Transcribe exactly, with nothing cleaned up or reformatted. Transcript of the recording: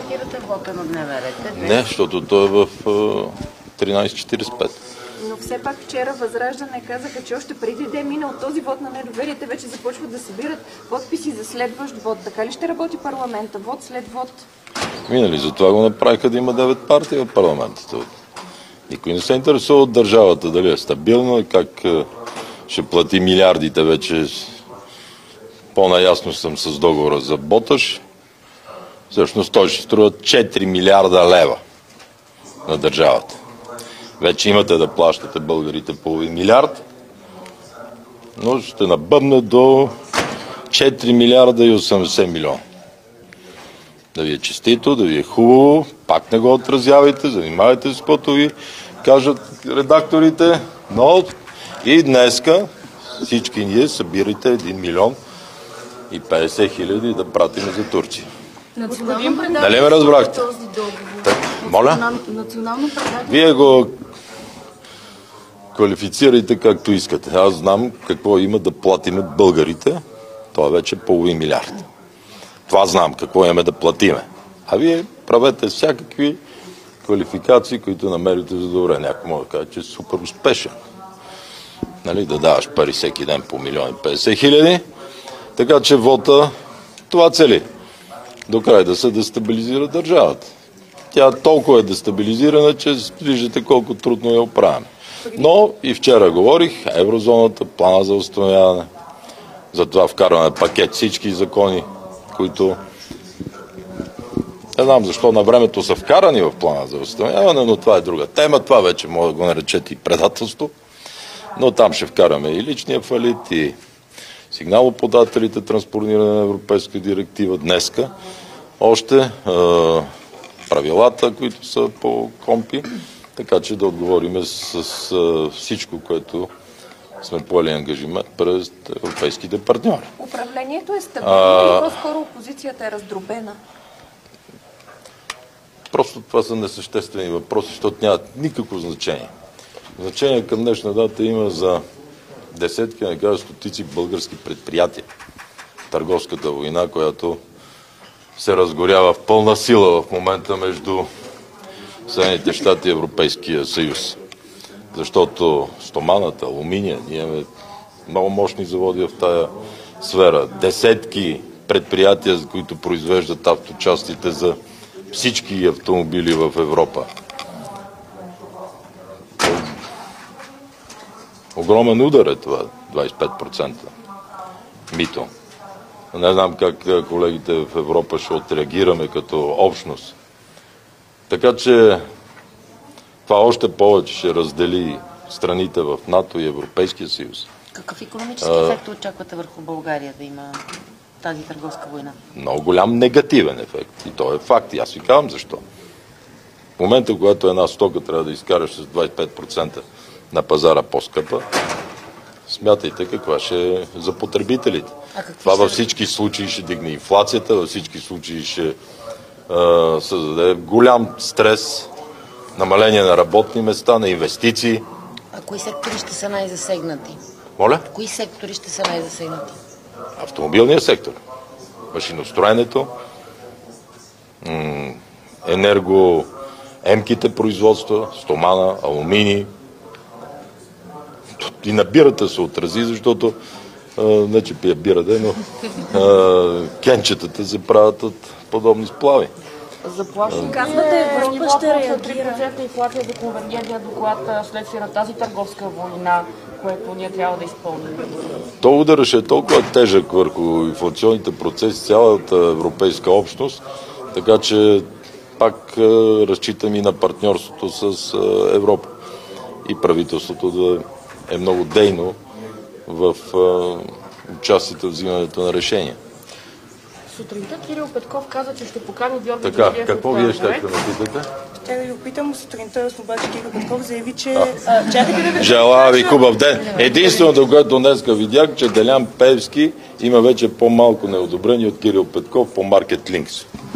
коментирате вота на дневен ред? Не, защото той е в тринайсет четирийсет и пет. Но все пак вчера Възраждане казаха, че още преди да е минал този вод на недоверие, вече започват да събират подписи за следващ вод. Така ли ще работи парламента? Вод след вод? Минали, затова го направиха да има девет партии в парламента. Никой не се интересува от държавата, дали е стабилна, как ще плати милиардите вече. По-наясно съм с договора за Боташ. Всъщност той ще струва четири милиарда лева на държавата. Вече имате да плащате българите половин милиард, но ще набъбне до четири милиарда и осемдесет милиона. Да ви е честито, да ви е хубаво, пак не го отразявайте, занимавайте се, каквото ви кажат редакторите, но и днеска всички ние събирайте един милион и петдесет хиляди да пратим за Турция. Нали ме разбрахте? Так, моля? Вие го квалифицирайте както искате. Аз знам какво има да платиме българите. Това вече е половин милиард. Това знам какво имаме да платиме. А вие правете всякакви квалификации, които намерите за добре. Някой може да каже, че е супер успешен. Нали, да даваш пари всеки ден по милион и петдесет хиляди. Така че вота това цели. До край да се дестабилизира държавата. Тя толкова е дестабилизирана, че виждате колко трудно я оправяме. Но и вчера говорих, еврозоната, плана за възстановяване. Затова вкарваме пакет всички закони, които не знам защо на времето са вкарани в плана за възстановяване, но това е друга тема. Това вече може да го наречете и предателство. Но там ще вкараме и личния фалит, и сигналоподателите, транспониране на европейска директива днеска. Още е, правилата, които са по компи, така че да отговорим с, с е, всичко, което сме поели ангажимент през европейските партньори. Управлението е стабилно или по-скоро опозицията е раздробена? Просто това са несъществени въпроси, защото нямат никакво значение. Значение към днешна дата има за десетки, не кажа стотици български предприятия. Търговската война, която се разгорява в пълна сила в момента между Съединените щати и Европейския съюз. Защото стоманата, алуминия, ние имаме много мощни заводи в тая сфера. Десетки предприятия, които произвеждат авточастите за всички автомобили в Европа. Огромен удар е това, двайсет и пет процента мито. Не знам как колегите в Европа ще отреагираме като общност. Така че това още повече ще раздели страните в НАТО и Европейския съюз. Какъв икономически ефект очаквате върху България да има тази търговска война? Много голям негативен ефект. И то е факт. И аз ви казвам защо. В момента, когато една стока трябва да изкараш с двайсет и пет процента на пазара по-скъпа, смятайте каква ще е за потребителите. Това във всички случаи ще дигне инфлацията, във всички случаи ще а, създаде голям стрес, намаление на работни места, на инвестиции. А кои сектори ще са най-засегнати? Моля? Кои сектори ще са най-засегнати? Автомобилният сектор, машиностроенето, енергоемките производства, стомана, алумини. И на бирата се отрази, защото а, не че пия бирата, но а, кенчетата се правят от подобни сплави. Заплашва казвате, Европа ще реагира. три процента инфлация за конвергентния доклад следствие на тази търговска война, което ние трябва да изпълним. То удар ще е толкова тежък върху инфлационните процеси, цялата европейска общност, така че пак а, разчитам и на партньорството с а, Европа и правителството да е много дейно в а, участието в взимането на решения. Сутринта Кирил Петков каза, че ще покани Георги Така, Георгиев. какво вие ще ме питате? Ще да ви опитам, сутринта обаче Кирил Петков заяви, че... А, чакайте да ви... Желая ви хубав ден. Единственото, което днеска видях, че Делян Пеевски има вече по-малко неодобрение от Кирил Петков по Market Links.